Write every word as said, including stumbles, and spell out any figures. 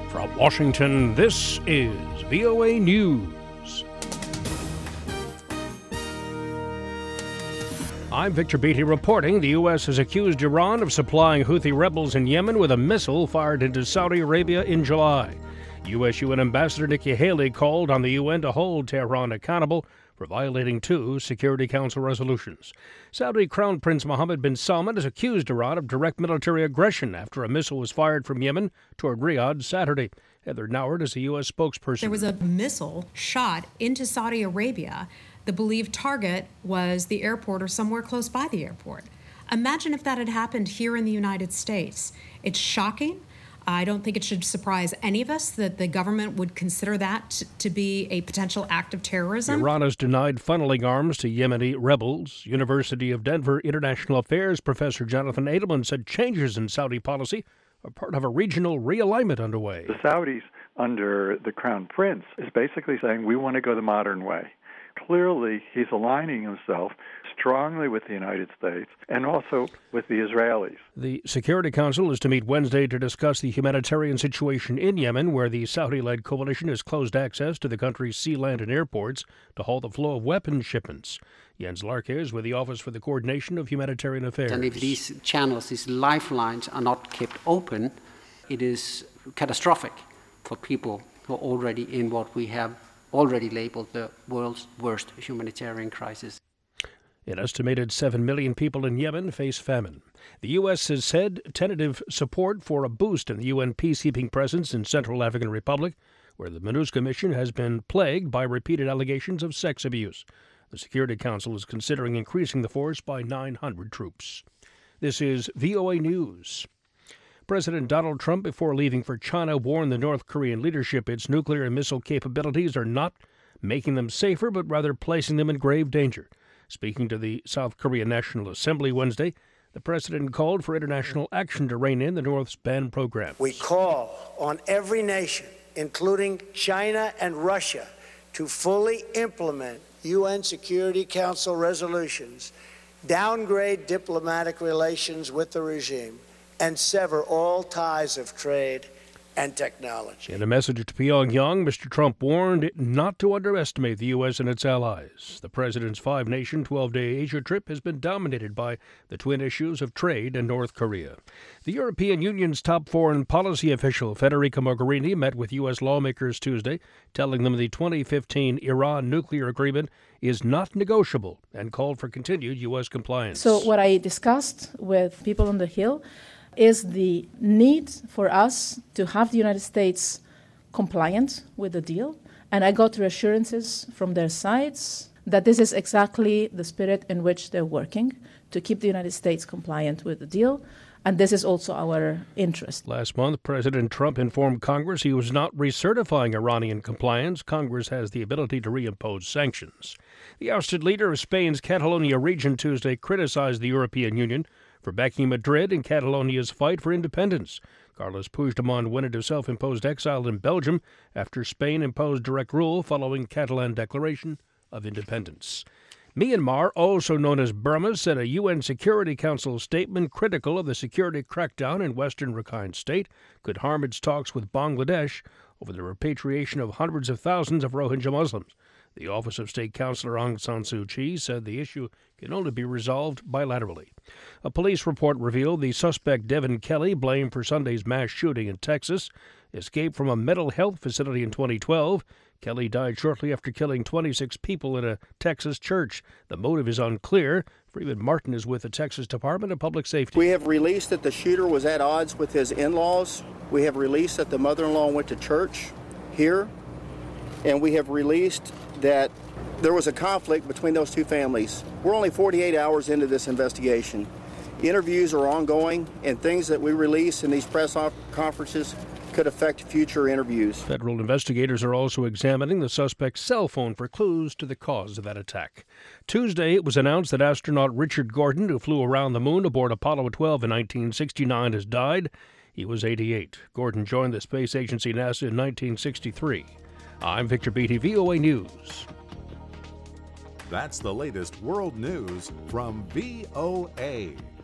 From Washington, this is V O A News. I'm Victor Beatty reporting the U S has accused Iran of supplying Houthi rebels in Yemen with a missile fired into Saudi Arabia in July. U S U N Ambassador Nikki Haley called on the U N to hold Tehran accountable for violating two Security Council resolutions. Saudi Crown Prince Mohammed bin Salman has accused Iran of direct military aggression after a missile was fired from Yemen toward Riyadh Saturday. Heather Nauert is a U S spokesperson. There was a missile shot into Saudi Arabia. The believed target was the airport or somewhere close by the airport. Imagine if that had happened here in the United States. It's shocking. I don't think it should surprise any of us that the government would consider that to be a potential act of terrorism. Iran has denied funneling arms to Yemeni rebels. University of Denver International Affairs professor Jonathan Edelman said changes in Saudi policy are part of a regional realignment underway. The Saudis, under the Crown Prince, is basically saying we want to go the modern way. Clearly, he's aligning himself strongly with the United States and also with the Israelis. The Security Council is to meet Wednesday to discuss the humanitarian situation in Yemen, where the Saudi-led coalition has closed access to the country's sea, land, and airports to halt the flow of weapons shipments. Jens Larkes with the Office for the Coordination of Humanitarian Affairs. And if these channels, these lifelines, are not kept open, it is catastrophic for people who are already in what we have already labeled the world's worst humanitarian crisis. An estimated seven million people in Yemen face famine. The U S has said tentative support for a boost in the U N peacekeeping presence in Central African Republic, where the MINUSCA mission has been plagued by repeated allegations of sex abuse. The Security Council is considering increasing the force by nine hundred troops. This is V O A News. President Donald Trump, before leaving for China, warned the North Korean leadership its nuclear and missile capabilities are not making them safer, but rather placing them in grave danger. Speaking to the South Korean National Assembly Wednesday, the president called for international action to rein in the North's ban program. We call on every nation, including China and Russia, to fully implement U N Security Council resolutions, downgrade diplomatic relations with the regime, and sever all ties of trade and technology. In a message to Pyongyang, Mister Trump warned it not to underestimate the U S and its allies. The president's five-nation, twelve-day Asia trip has been dominated by the twin issues of trade and North Korea. The European Union's top foreign policy official, Federica Mogherini, met with U S lawmakers Tuesday, telling them the twenty fifteen Iran nuclear agreement is not negotiable and called for continued U S compliance. So what I discussed with people on the Hill is the need for us to have the United States compliant with the deal. And I got reassurances from their sides that this is exactly the spirit in which they're working, to keep the United States compliant with the deal. And this is also our interest. Last month, President Trump informed Congress he was not recertifying Iranian compliance. Congress has the ability to reimpose sanctions. The ousted leader of Spain's Catalonia region Tuesday criticized the European Union for backing Madrid in Catalonia's fight for independence. Carles Puigdemont went into self-imposed exile in Belgium after Spain imposed direct rule following Catalan declaration of independence. Myanmar, also known as Burma, sent a U N Security Council statement critical of the security crackdown in western Rakhine State could harm its talks with Bangladesh over the repatriation of hundreds of thousands of Rohingya Muslims. The Office of State Councilor Aung San Suu Kyi said the issue can only be resolved bilaterally. A police report revealed the suspect Devin Kelly, blamed for Sunday's mass shooting in Texas, escaped from a mental health facility in twenty twelve. Kelly died shortly after killing twenty-six people in a Texas church. The motive is unclear. Freeman Martin is with the Texas Department of Public Safety. We have released that the shooter was at odds with his in-laws. We have released that the mother-in-law went to church here. And we have released that there was a conflict between those two families. We're only forty-eight hours into this investigation. Interviews are ongoing, and things that we release in these press conferences could affect future interviews. Federal investigators are also examining the suspect's cell phone for clues to the cause of that attack. Tuesday, it was announced that astronaut Richard Gordon, who flew around the moon aboard Apollo twelve in nineteen sixty-nine, has died. He was eighty-eight. Gordon joined the space agency NASA in nineteen sixty-three. I'm Victor Beatty, V O A News. That's the latest world news from V O A.